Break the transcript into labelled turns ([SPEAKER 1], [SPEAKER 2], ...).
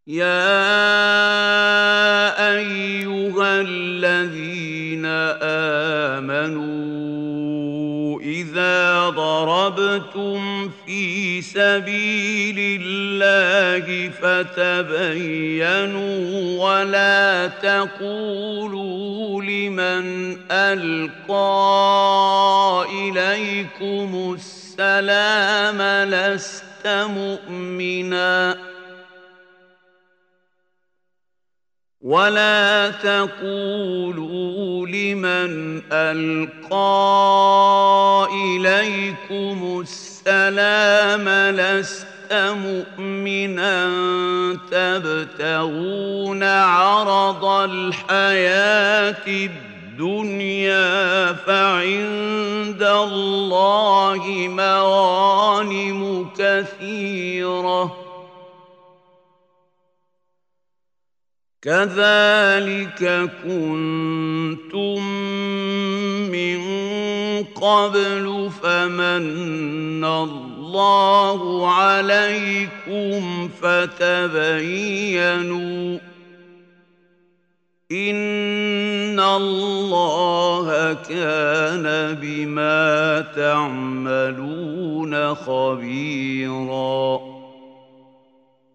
[SPEAKER 1] يا أيها الذين آمنوا إذا ضربتم في سبيل الله فتبينوا ولا تقولوا لمن ألقى إليكم السلام لست مؤمنا ولا تقولوا لمن ألقى إليكم السلام لست مؤمنا تبتغون عرض الحياة الدنيا فعند الله مغانم كثيرة كذلك كنتم من قبل فمن الله عليكم فتبينوا إن الله كان بما تعملون خبيراً